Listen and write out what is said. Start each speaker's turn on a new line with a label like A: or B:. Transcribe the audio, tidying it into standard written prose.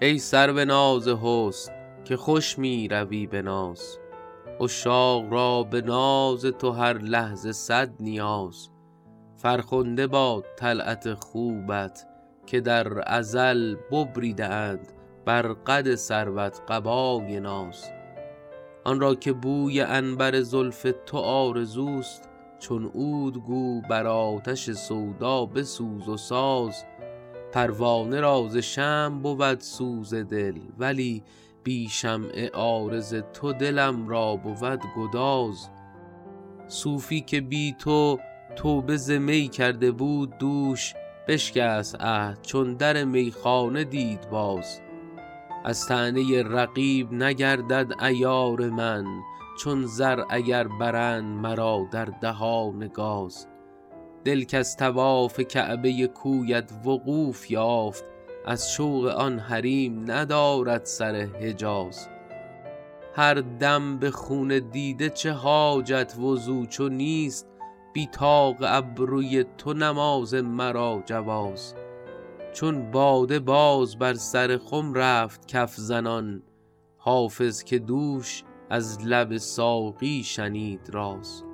A: ای سرو ناز حسن که خوش می روی به ناز، عشاق را به ناز تو هر لحظه صد نیاز. فرخنده باد طلعت خوبت که در ازل ببریده اند بر قد سروت قبای ناز. آن را که بوی عنبر زلف تو آرزوست، چون عود گو بر آتش سودا بسوز و ساز. پروانه را ز شمع بود سوز دل، ولی بی شمع عارض تو دلم را بود گداز. صوفی که بی تو توبه ز می کرده بود، دوش بشکست عهد چون در میخانه دید باز. از طعنه رقیب نگردد عیار من، چون زر اگر برند مرا در دهان گاز. دل کز طواف کعبه کویت وقوف یافت، از شوق آن حریم ندارد سر حجاز. هر دم به خون دیده چه حاجت وضو چو نیست، بی طاق ابروی تو نماز مرا جواز. چون باده باز بر سر خم رفت کف زنان، حافظ که دوش از لب ساقی شنید راز.